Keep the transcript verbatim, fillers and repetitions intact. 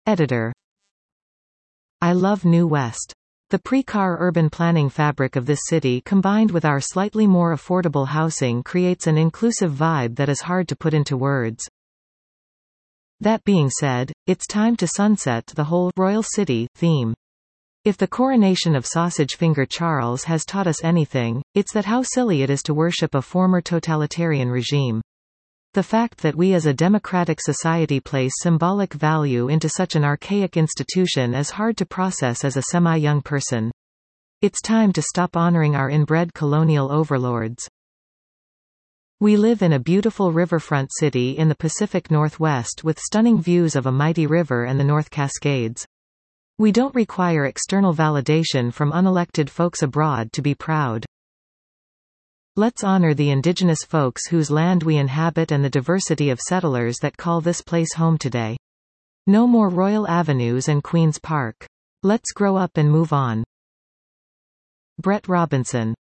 Editor. I love New West. The pre-car urban planning fabric of this city combined with our slightly more affordable housing creates an inclusive vibe that is hard to put into words. That being said, it's time to sunset the whole Royal City theme. If the coronation of Sausage Finger Charles has taught us anything, it's that how silly it is to worship a former totalitarian regime. The fact that we as a democratic society place symbolic value into such an archaic institution is hard to process as a semi-young person. It's time to stop honoring our inbred colonial overlords. We live in a beautiful riverfront city in the Pacific Northwest with stunning views of a mighty river and the North Cascades. We don't require external validation from unelected folks abroad to be proud. Let's honor the indigenous folks whose land we inhabit and the diversity of settlers that call this place home today. No more Royal Avenues and Queen's Park. Let's grow up and move on. Brett Robinson.